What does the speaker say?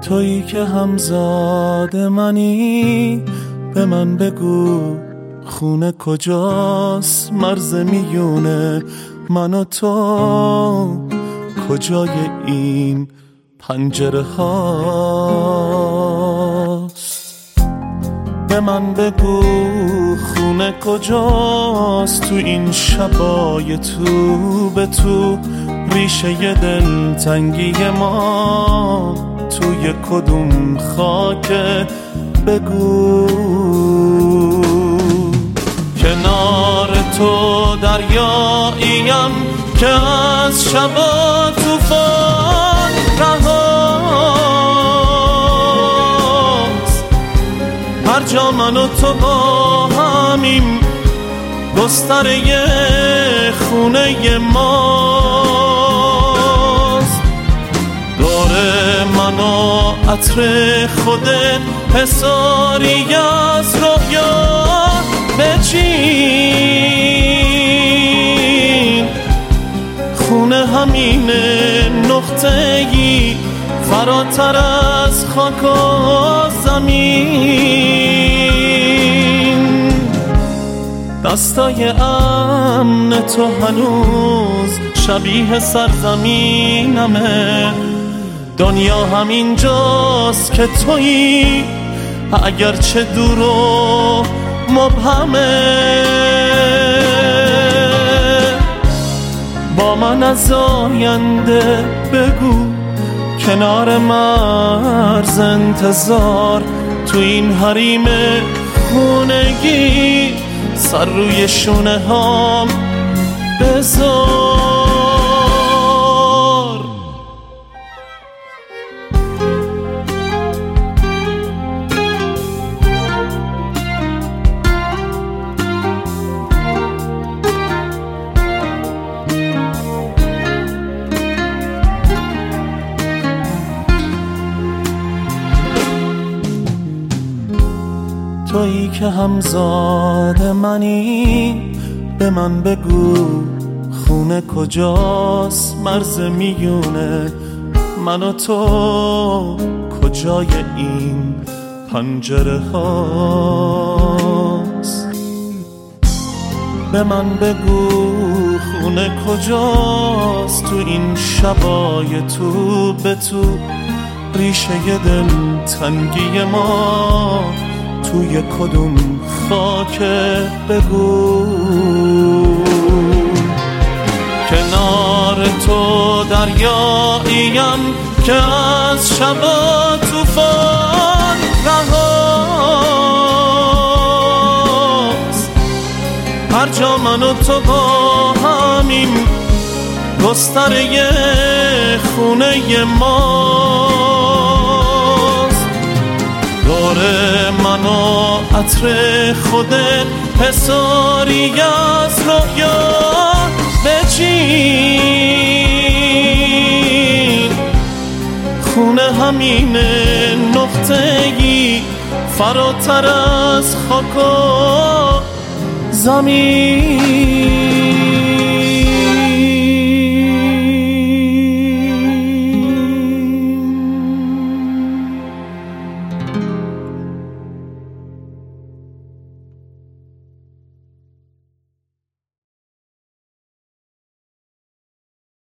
تویی که همزاد منی، به من بگو خونه کجاست، مرز میونه من و تو کجای این پنجره هاست. به من بگو خونه کجاست، تو این شبای تو به تو، ریشه دلتنگی ما توی کدوم خاکه، بگو. کنار تو دریاییم که از شبا طوفان رهاست، هر جا من و تو با همیم گستره خونه ماست. داره من و عطر خودت حساری از رویا بچین، خونه همین نقطه‌ای فراتر از خاک و زمین. دستای امن تو هنوز شبیه سرزمینمه، دنیا همینجاست که تویی، اگرچه دور و مبهمه. با من از آینده بگو، کنار مرز انتظار، تو این حریم خونگی سر روی شونه هام بذار. تویی که همزاد منی، به من بگو خونه کجاست، مرز میونه من و تو کجای این پنجره هاست. به من بگو خونه کجاست، تو این شبای تو به تو، ریشه دلتنگی ما توی کدوم خاکه، بگو. کنار تو دریاییم که از شبا طوفان رهاست، هر جا من و تو با همیم گستره خونه ماست. داره من و عطر خودت حساری از رویا بچین، خونه همین نقطه‌ای فراتر از خاک و زمین.